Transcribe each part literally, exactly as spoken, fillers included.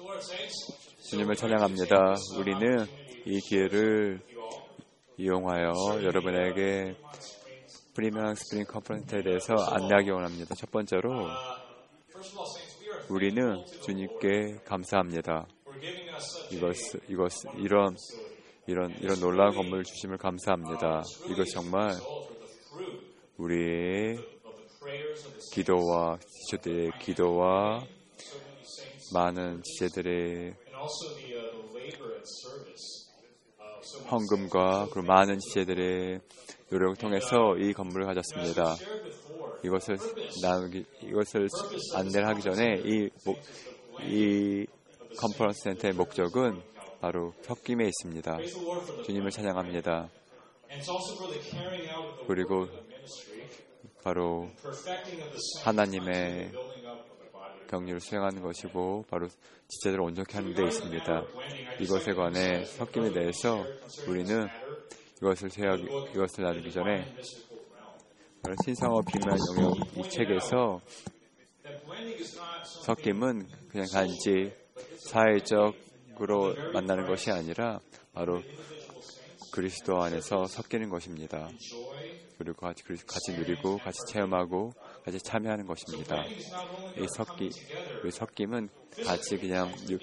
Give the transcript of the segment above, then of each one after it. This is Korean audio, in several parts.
주님을 찬양합니다. 우리는 이 기회를 이용하여 여러분에게 프리미엄 스프링 컨퍼런스에 대해서 안내하기 원합니다. 첫 번째로 우리는 주님께 감사합니다. 이것, 이것, 이런, 이런, 이런 놀라운 건물을 주심을 감사합니다. 이것 정말 우리의 기도와 지체들의 기도와 많은 지체들의 헌금과 그 많은 지체들의 노력을 통해서 이 건물을 가졌습니다. 이것을 나누기, 이것을 안내를 하기 전에 이, 이 컨퍼런스 센터의 목적은 바로 섞임에 있습니다. 주님을 찬양합니다. 그리고 바로 하나님의 경륜을 수행하는 것이고 바로 지체들을 온전케 하는 데 있습니다. 이것에 관해 섞임에 대해서 우리는 이것을 세하기, 이것을 나누기 전에 신성어 비밀한 영역 이 책에서 섞임은 그냥 단지 사회적으로 만나는 것이 아니라 바로 그리스도 안에서 섞이는 것입니다. 그리고 같이, 같이 누리고 같이 체험하고 같이 참여하는 것입니다. 이 섞기, 이 섞임은 같이 그냥 육,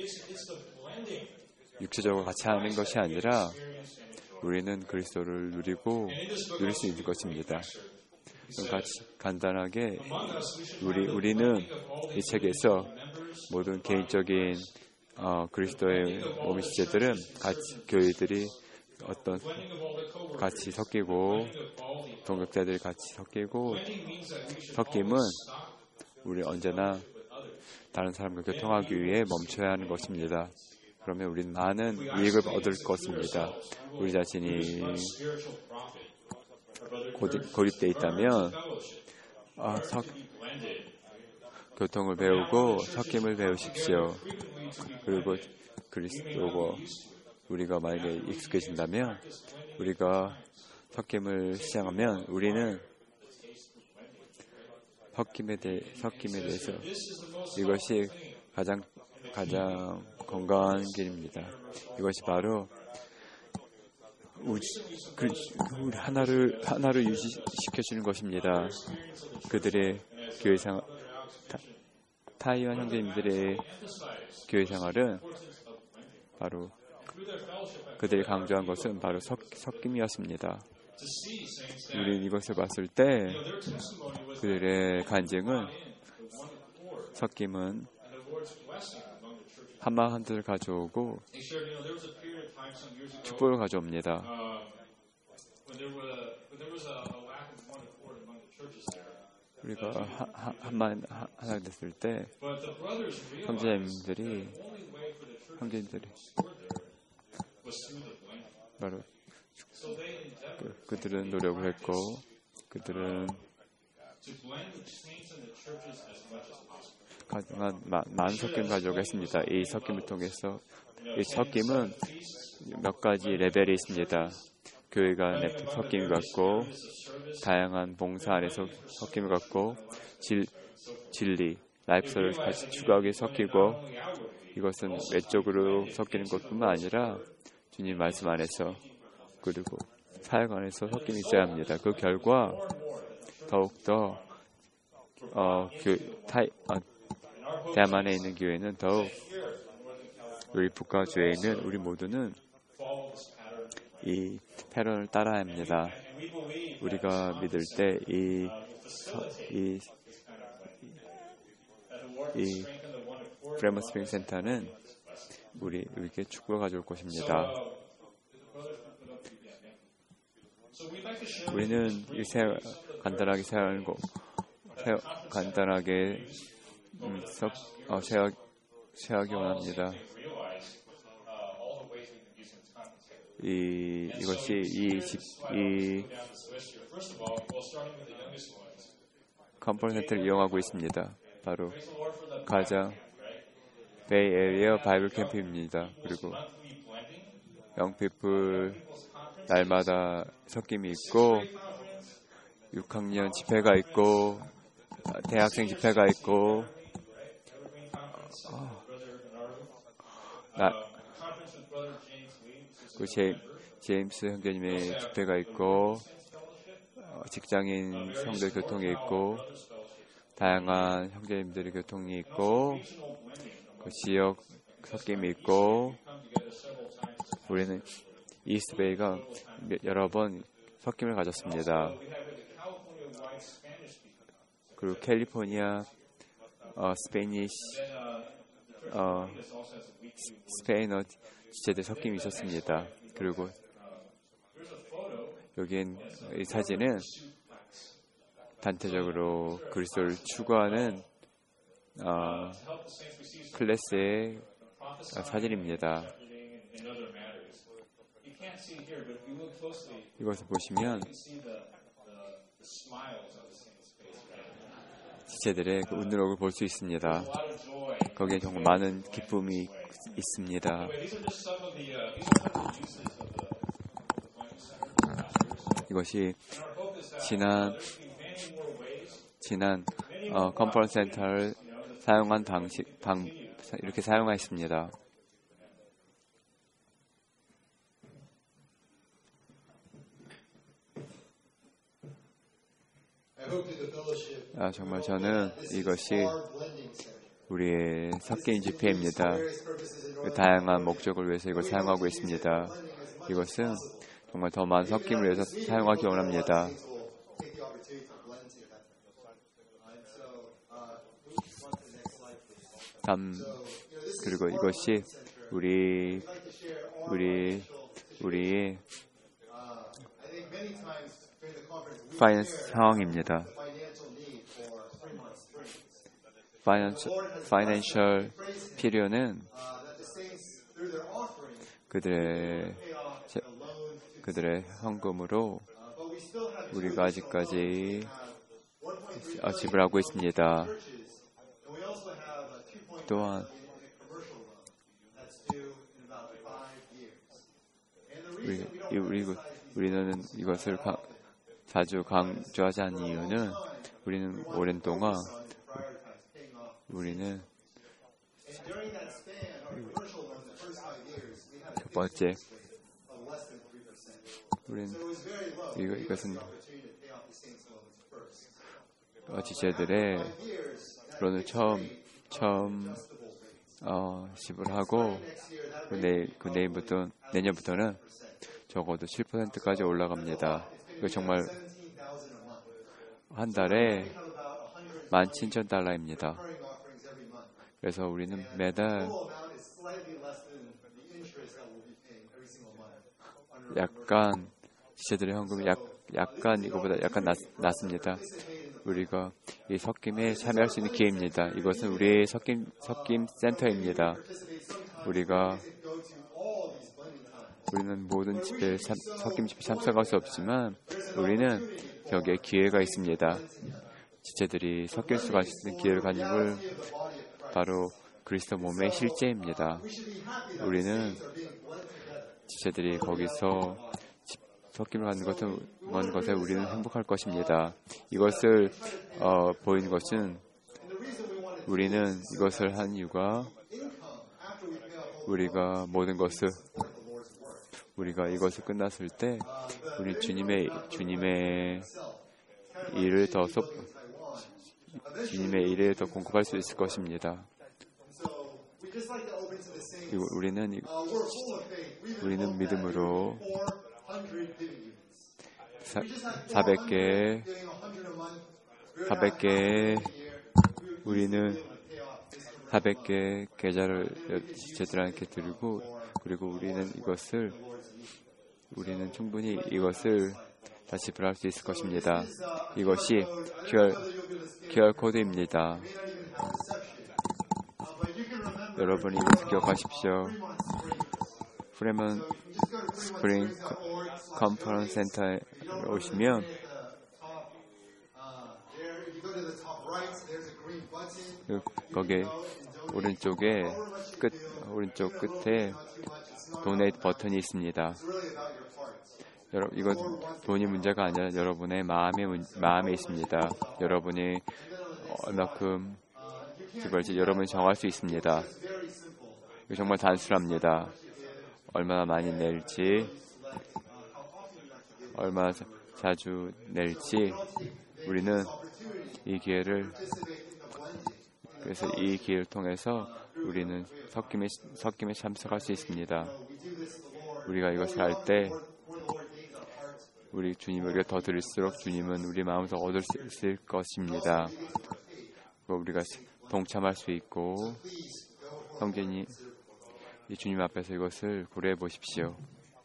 육체적으로 같이 하는 것이 아니라 우리는 그리스도를 누리고 누릴 수 있는 것입니다. 같이 간단하게 우리, 우리는 이 책에서 모든 개인적인 어, 그리스도의 몸의 지체들은 같이 교회들이 어떤 같이 섞이고 동역자들이 같이 섞이고 섞임은 우리 언제나 다른 사람과 교통하기 위해 멈춰야 하는 것입니다. 그러면 우리는 많은 이익을 얻을 것입니다. 우리 자신이 고립되어 있다면 아, 석, 교통을 배우고 섞임을 배우십시오. 그리고 그리스도고 우리가 만약에 익숙해진다면 우리가 섞임을 시작하면 우리는 섞임에 대해 섞임에 대해서 이것이 가장 가장 건강한 길입니다. 이것이 바로 우리, 그, 우리 하나를 하나를 유지시켜 주는 것입니다. 그들의 교회 생활 타, 타이완 형제님들의 교회 생활은 바로 그들이 강조한 것은 바로 섞, 섞임이었습니다. 우리 이것을 봤을 때 그들의 간증은 섞임은 한마음 한뜻을 가져오고 축복을 가져옵니다. 우리가 한마음 하나 됐을 때 형제님들이 형제님들이 바로 그, 그들은 노력을 했고 그들은 가능한 많은 섞임을 가져오겠습니다. 이 섞임을 통해서 이 섞임은 몇 가지 레벨이 있습니다. 교회 간의 섞임을 갖고 다양한 봉사 안에서 섞임을 갖고 질, 진리, 라이프스타일을 같이 추가하게 섞이고 이것은 외적으로 섞이는 것뿐만 아니라 주님 말씀 안에서 그리고 사역 안에서 섞임이 있어야 합니다. 그 결과 더욱더 어, 그, 타이, 어, 대만에 있는 교회는 더욱 우리 북가주에 있는 우리 모두는 이 패런을 따라야 합니다. 우리가 믿을 때 이 이 이 프레머 스프링 센터는 우리 우리에게 축복을 가져올 것입니다. 우리는 이 세, 간단하게 세우고 간단하게 음, 석, 어, 세워, 세우기 원합니다. 이, 이것이 이, 집, 이 컨퍼런스를 이용하고 있습니다. 바로 가장 베이 에리어 바이블 캠프입니다. 그리고 영피플 날마다 섞임이 있고 육 학년 집회가 있고 대학생 집회가 있고 어, 나, 그 제, 제임스 형제님의 집회가 있고, 어, 직장인 성도 교통이 있고, 다양한 형제님들의 교통이 있고, 그 지역 섞임이 있고, 우리는 이스트베이가 여러 번 섞임을 가졌습니다. 그리고 캘리포니아 어, 스페니시 어, 스페인어 지체들 섞임이 있었습니다. 그리고 여긴 이 사진은 단체적으로 그리스도를 추구하는 어, 클래스의 사진입니다. 이것을 보시면 지체들의 그 웃는 얼굴을 볼 수 있습니다. 거기에 정말 많은 기쁨이 있습니다. 이것이 지난 지난 어, 컨퍼런스 센터를 사용한 방식 방 이렇게 사용하였습니다. 아, 정말 저는 이것이 우리의 섞인 집회입니다. 다양한 목적을 위해서 이걸 사용하고 있습니다. 이것은 정말 더 많은 섞임을 위해서 사용하기 원합니다. 다음, 그리고 이것이 우리 우리 우리의 파이낸스 상황입니다. 파이낸셜 필요는 그들의 그들의 헌금으로 우리가 아직까지 지불하고 있습니다. 또한 우리, 우리, 우리는 이것을 가, 자주 강조하지 않는 이유는 우리는 오랜 동안 우리는 첫 번째 우리는 이거, 이것은 지체들의 론을 처음 처음 어, 지불하고 그, 내, 그 내일부터 내년부터는 적어도 칠 퍼센트까지 올라갑니다. 이거 정말 한 달에 만 칠천 달러입니다. 그래서 우리는 매달 약간 지체들의 현금이 약, 약간 이거보다 약간 낮, 낮습니다. 우리가 이 섞임에 참여할 수 있는 기회입니다. 이것은 우리의 섞임, 섞임 센터입니다. 우리가 우리는 모든 집회, 섞임 집회 참석할 수 없지만 우리는 여기에 기회가 있습니다. 지체들이 섞일 수가 있는 기회를 가진 걸 바로 그리스도 몸의 실제입니다. 우리는 지체들이 거기서 섞임을 갖는 것은 먼 것에 우리는 행복할 것입니다. 이것을 어, 보이는 것은 우리는 이것을 한 이유가 우리가 모든 것을 우리가 이것을 끝났을 때 우리 주님의 주님의 일을 더 속, 주님의 일에 더 공급할 수 있을 것입니다. 그리고 우리는 우리는 믿음으로 사백 개 사백 개 우리는 사백 개 계좌를 지체들한테 드리고 그리고 우리는 이것을 우리는 충분히 이것을 다시 지불할 수 있을 것입니다. 이것이 큐알, 큐알 코드입니다. 여러분이 이것을 기억하십시오. 프레먼 스프링 컨퍼런스 센터에 오시면 거기에 오른쪽에 끝 오른쪽 끝에 도네이트 버튼이 있습니다. 여러분, 이건 돈이 문제가 아니라 여러분의 마음에 마음에 있습니다. 여러분이 얼마큼 지불할지 여러분이 정할 수 있습니다. 이거 정말 단순합니다. 얼마나 많이 낼지, 얼마나 자, 자주 낼지 우리는 이 기회를 그래서 이 기회를 통해서 우리는 섞임에, 섞임에 참석할 수 있습니다. 우리가 이것을 할 때 우리 주님 우리가 더 드릴수록 주님은 우리 마음에서 얻을 수 있을 것입니다. 우리가 동참할 수 있고 형제님 이 주님 앞에서 이것을 고려해 보십시오.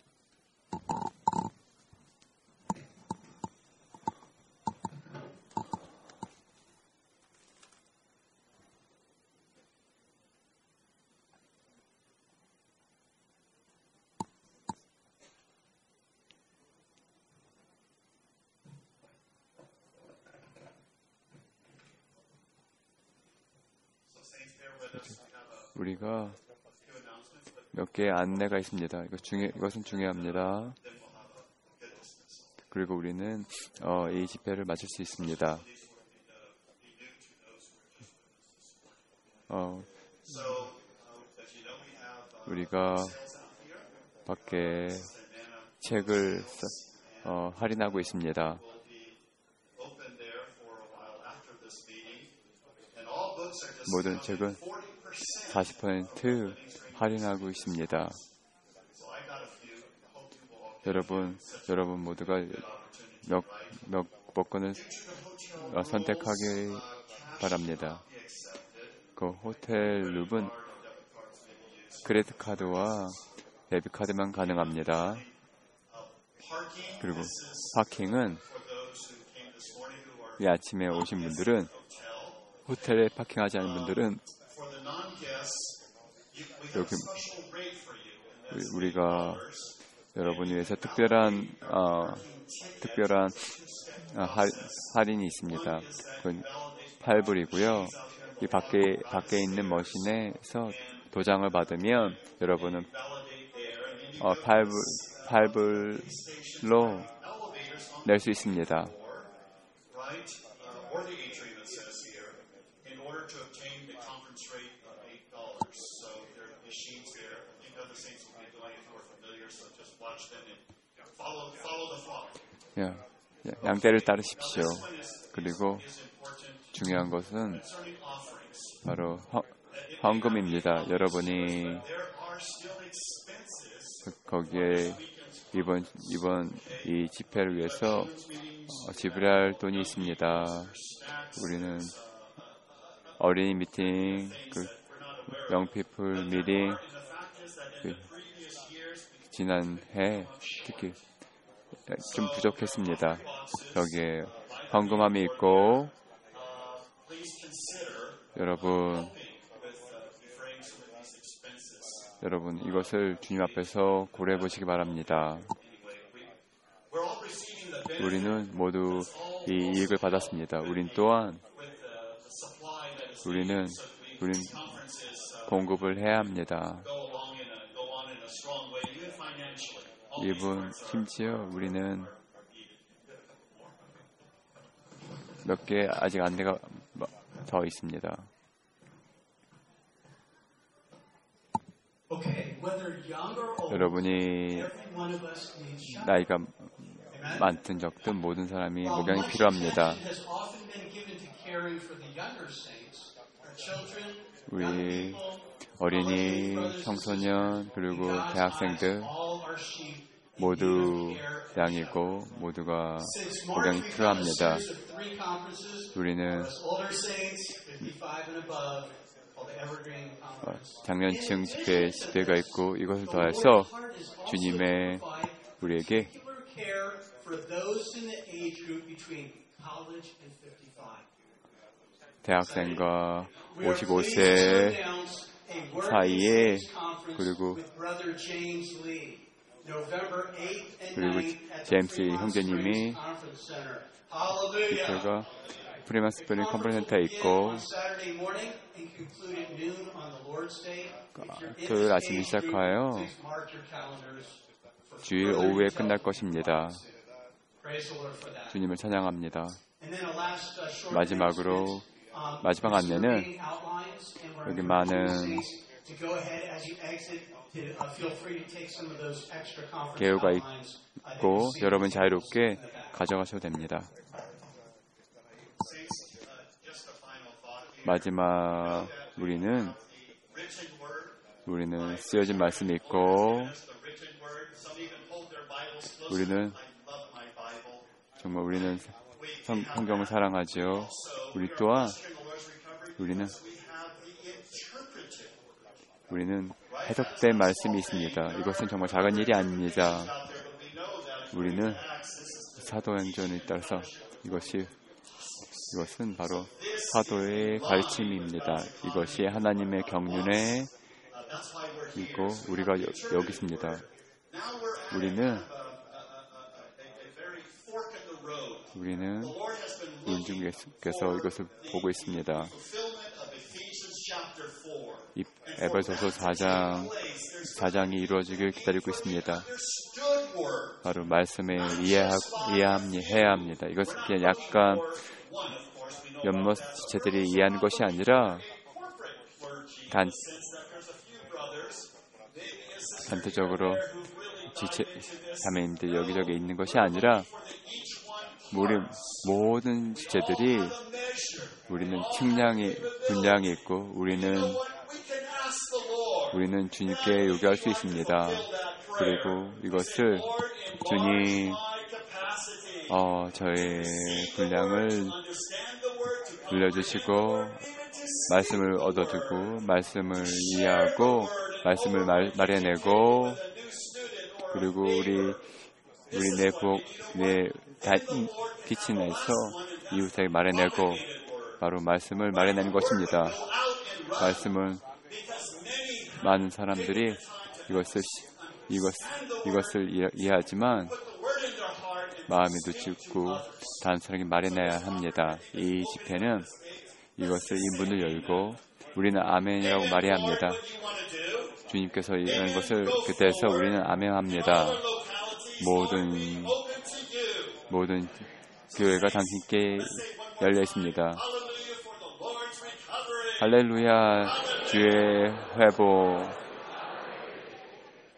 우리가 몇 개의 안내가 있습니다. 이것 중요, 이것은 중요합니다. 그리고 우리는 어, 이 집회를 마칠 수 있습니다. 어, 우리가 밖에 책을 어, 할인하고 있습니다. 모든 책은 사십 퍼센트 할인하고 있습니다. 여러분, 여러분 모두가 몇, 몇 번권을 선택하기 바랍니다. 그 호텔 룸은 크레딧 카드와 데비트 카드만 가능합니다. 그리고 파킹은 이 아침에 오신 분들은 호텔에 파킹하지 않은 분들은 여기 우리가 여러분 위해서 특별한 어, 특별한 어, 할, 할인이 있습니다. 그건 팔 불이고요. 이 밖에 밖에 있는 머신에서 도장을 받으면 여러분은 어, 팔 불 팔 불로 낼 수 있습니다. 야, 양떼를 따르십시오. 그리고 중요한 것은 바로 헌, 헌금입니다. 여러분이 거기에 이번 이번 이 집회를 위해서 지불할 돈이 있습니다. 우리는 어린이 미팅, 그 영피플 미팅, 그 지난해 특히 좀 부족했습니다. 여기에 헌금함이 있고 여러분 여러분 이것을 주님 앞에서 고려해 보시기 바랍니다. 우리는 모두 이 이익을 받았습니다. 우린 또한 우리는 우린 공급을 해야 합니다. 이분 심지어 우리는 몇 개 아직 안내가 더 있습니다. 여러분이 나이가 많든 적든 모든 사람이 목양이 필요합니다. 우리 어린이, 청소년, 그리고 대학생들 모두 양이고 모두가 목양이 필요합니다. 우리는 어, 장년층 집회, 집회가 있고 이것을 더해서 주님의 우리에게 대학생과 오십오 세 사이에 그리고 그리고 제임스 형제님이 집회가 프리만 스프링 컨퍼런스 센터에 있고 토요일 아침에 시작하여 주일 오후에 끝날 것입니다. 주님을 찬양합니다. 마지막으로 마지막 안내는 여기 많은 개요가 있고 여러분 자유롭게 가져가셔도 됩니다. 마지막 우리는 우리는 쓰여진 말씀이 있고 우리는 정말 우리는 성, 성경을 사랑하죠. 우리 또한 우리는 우리는 해석된 말씀이 있습니다. 이것은 정말 작은 일이 아닙니다. 우리는 사도행전에 따라서 이것이 이것은 바로 사도의 가르침입니다. 이것이 하나님의 경륜에 있고 우리가 여, 여기 있습니다. 우리는 우리는 인중께서 이것을 보고 있습니다. 이 에베소서 사 장 사 장이 이루어지길 기다리고 있습니다. 바로 말씀에 이해하, 이해합니, 해야 합니다. 이것은 그냥 약간 몇몇 지체들이 이해하는 것이 아니라 단, 단체적으로 지체, 자매님들 여기저기 있는 것이 아니라 우리 모든 지체들이 우리는 측량이, 분량이 있고 우리는 우리는 주님께 요구할 수 있습니다. 그리고 이것을 주님 어, 저의 분량을 늘려주시고 말씀을 얻어두고 말씀을 이해하고 말씀을 말, 말해내고 그리고 우리 우리 내 부엌 내 키친에서 이웃에게 말해내고 바로 말씀을 말해내는 것입니다. 말씀은 많은 사람들이 이것을 이것 이것을 이해하지만 마음이 늦추고 단순하게 말해내야 합니다. 이 집회는 이것을 이 문을 열고 우리는 아멘이라고 말해야 합니다. 주님께서 이런 것을 그때에서 우리는 아멘합니다. 모든 모든 교회가 당신께 열려 있습니다. 할렐루야, 주의 회복.